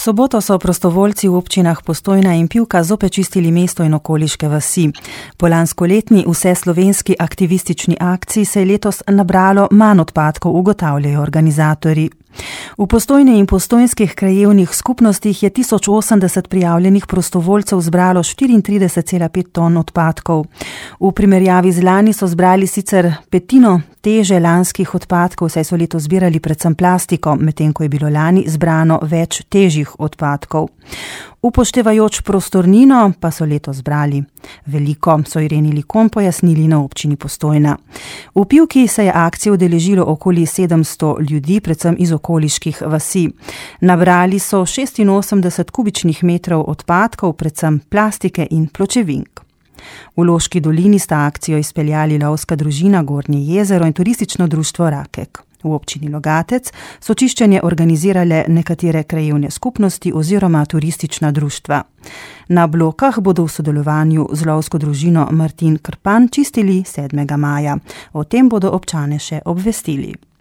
soboto so prostovoljci v občinah Postojna in Pivka zopet čistili mesto in okoliške vasi. Po lanskoletni vseslovenski aktivistični akciji se je letos nabralo manj odpadkov, ugotavljajo organizatorji. V Postojni in postojnskih krajevnih skupnostih je 1080 prijavljenih prostovoljcev zbralo 34,5 ton odpadkov. V primerjavi z lani so zbrali sicer petino teže lanskih odpadkov, saj so letos zbirali predvsem plastiko, medtem ko je bilo lani zbrano več težjih odpadkov. Upoštevajoč prostornino pa so letos zbrali veliko, so Ireni Likon pojasnili na občini Postojna. V Pivki se je akcije udeležilo okoli 700 ljudi, predvsem iz okoliških vasi. Nabrali so 86 kubičnih metrov odpadkov, predvsem plastike in pločevink. V Loški dolini sta akcijo izpeljali lovska družina Gornje jezero in turistično društvo Rakek. V občini Logatec so čiščenje organizirale nekatere krajevne skupnosti oziroma turistična društva. Na Blokah bodo v sodelovanju z lovsko družino Martin Krpan čistili 7. maja. O tem bodo občane še obvestili.